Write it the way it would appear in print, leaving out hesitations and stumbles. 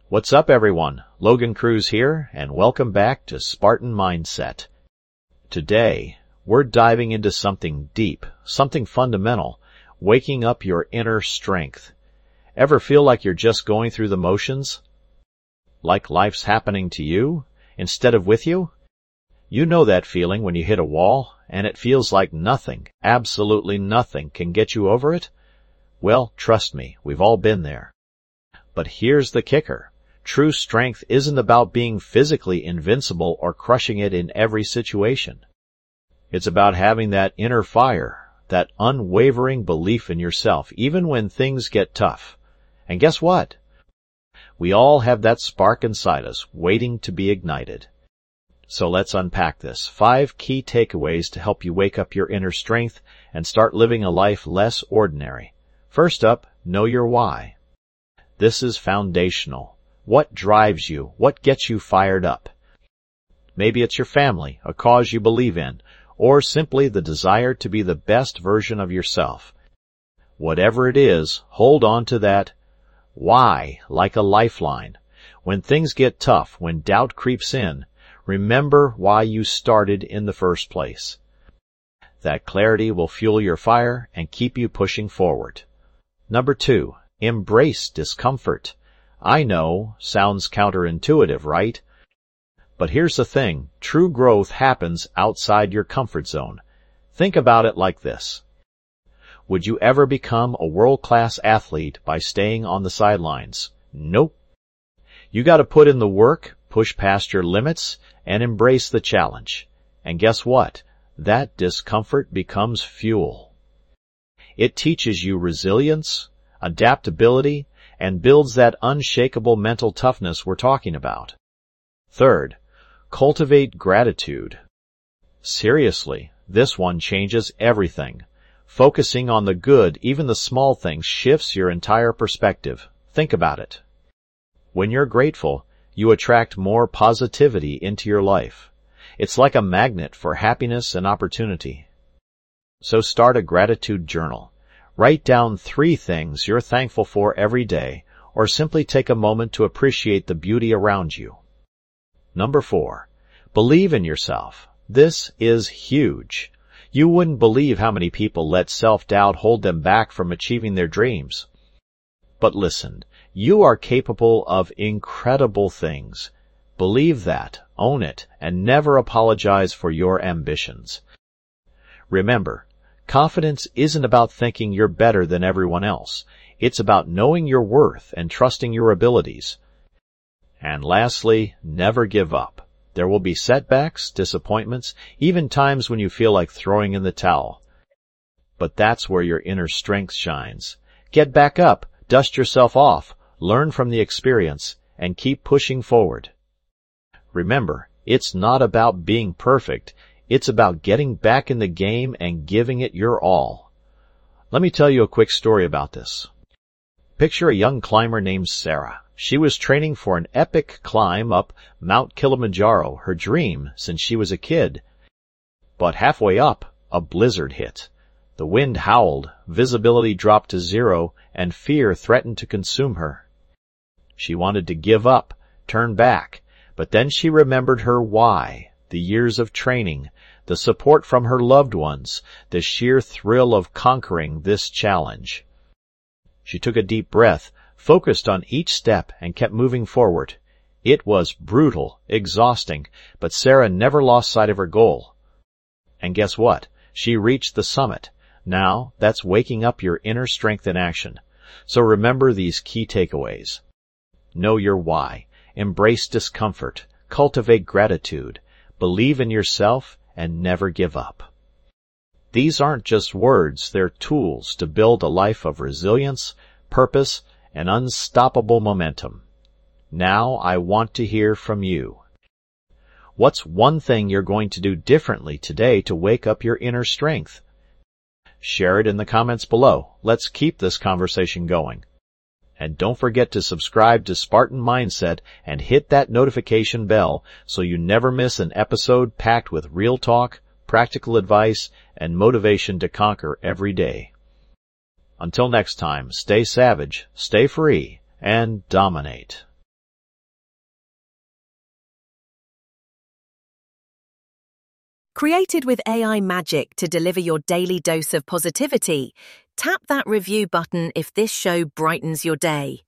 What's up, everyone? Logan Cruz here, and welcome back to Spartan Mindset. Today, we're diving into something deep, something fundamental, waking up your inner strength. Ever feel like you're just going through the motions? Like life's happening to you, instead of with you? You know that feeling when you hit a wall, and it feels like nothing, absolutely nothing, can get you over it? Well, trust me, we've all been there. But here's the kicker. True strength isn't about being physically invincible or crushing it in every situation. It's about having that inner fire, that unwavering belief in yourself, even when things get tough. And guess what? We all have that spark inside us, waiting to be ignited. So let's unpack this. 5 key takeaways to help you wake up your inner strength and start living a life less ordinary. First up, know your why. This is foundational. What drives you? What gets you fired up? Maybe it's your family, a cause you believe in, or simply the desire to be the best version of yourself. Whatever it is, hold on to that why like a lifeline. When things get tough, when doubt creeps in, remember why you started in the first place. That clarity will fuel your fire and keep you pushing forward. Number 2, embrace discomfort. I know, sounds counterintuitive, right? But here's the thing, true growth happens outside your comfort zone. Think about it like this. Would you ever become a world-class athlete by staying on the sidelines? Nope. You gotta put in the work, push past your limits, and embrace the challenge. And guess what? That discomfort becomes fuel. It teaches you resilience, adaptability, and builds that unshakable mental toughness we're talking about. Third, cultivate gratitude. Seriously, this one changes everything. Focusing on the good, even the small things, shifts your entire perspective. Think about it. When you're grateful, you attract more positivity into your life. It's like a magnet for happiness and opportunity. So start a gratitude journal. Write down 3 things you're thankful for every day, or simply take a moment to appreciate the beauty around you. Number 4, believe in yourself. This is huge. You wouldn't believe how many people let self-doubt hold them back from achieving their dreams. But listen, you are capable of incredible things. Believe that, own it, and never apologize for your ambitions. Remember, confidence isn't about thinking you're better than everyone else. It's about knowing your worth and trusting your abilities. And lastly, never give up. There will be setbacks, disappointments, even times when you feel like throwing in the towel. But that's where your inner strength shines. Get back up, dust yourself off, learn from the experience, and keep pushing forward. Remember, it's not about being perfect. It's about getting back in the game and giving it your all. Let me tell you a quick story about this. Picture a young climber named Sarah. She was training for an epic climb up Mount Kilimanjaro, her dream since she was a kid. But halfway up, a blizzard hit. The wind howled, visibility dropped to 0, and fear threatened to consume her. She wanted to give up, turn back, but then she remembered her why, the years of training, the support from her loved ones, the sheer thrill of conquering this challenge. She took a deep breath, focused on each step, and kept moving forward. It was brutal, exhausting, but Sarah never lost sight of her goal. And guess what? She reached the summit. Now, that's waking up your inner strength in action. So remember these key takeaways. Know your why. Embrace discomfort. Cultivate gratitude. Believe in yourself and never give up. These aren't just words, they're tools to build a life of resilience, purpose, and unstoppable momentum. Now I want to hear from you. What's one thing you're going to do differently today to wake up your inner strength? Share it in the comments below. Let's keep this conversation going. And don't forget to subscribe to Spartan Mindset and hit that notification bell so you never miss an episode packed with real talk, practical advice, and motivation to conquer every day. Until next time, stay savage, stay free, and dominate. Created with AI magic to deliver your daily dose of positivity, tap that review button if this show brightens your day.